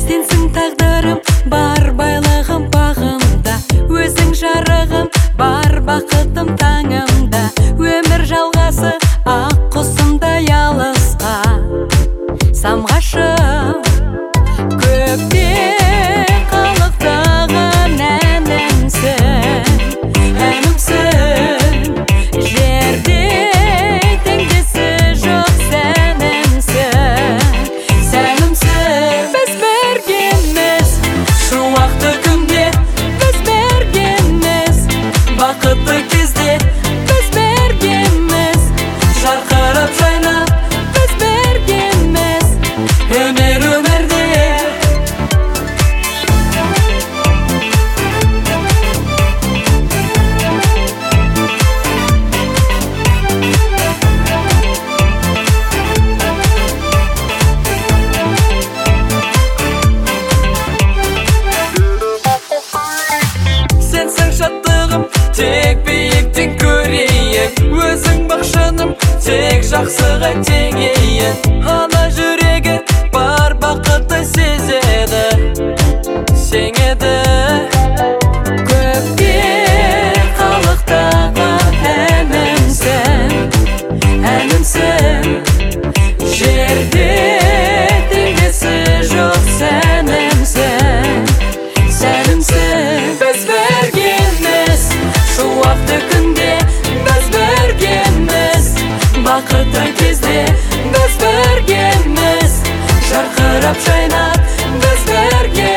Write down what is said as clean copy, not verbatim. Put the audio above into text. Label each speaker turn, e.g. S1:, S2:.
S1: Сенсің тағдырым, бар байлығым бағымда, өзің жарығым, бар бақытым таңымда. Өмір жалғасы ақ құсымдай алысқа самғашым, көкте қалықтаған әнімсің, әнімсің, жерде теңдесі жоқ сәнімсің, сәнімсің. Біз біргеміз шуақты күнде, біз біргеміз бақытты кезде, біз біргеміз жарқырап жайнап, біз біргеміз өнер өмірде. Сенсің шаттығым, тек биіктен көрейік, өзің бақшаным, тек жақсыға теңейік. Ана жүрегі бар бақытты сезеді, сеңеді. Көкте қалықтаған әнімсің, әнімсің, жерде теңдесі жоқ сәнімсің, сәнімсің. Біз біргеміз шуақты күнде, біз біргеміз бақытты кезде, біз біргеміз жарқырап жайнап, біз біргеміз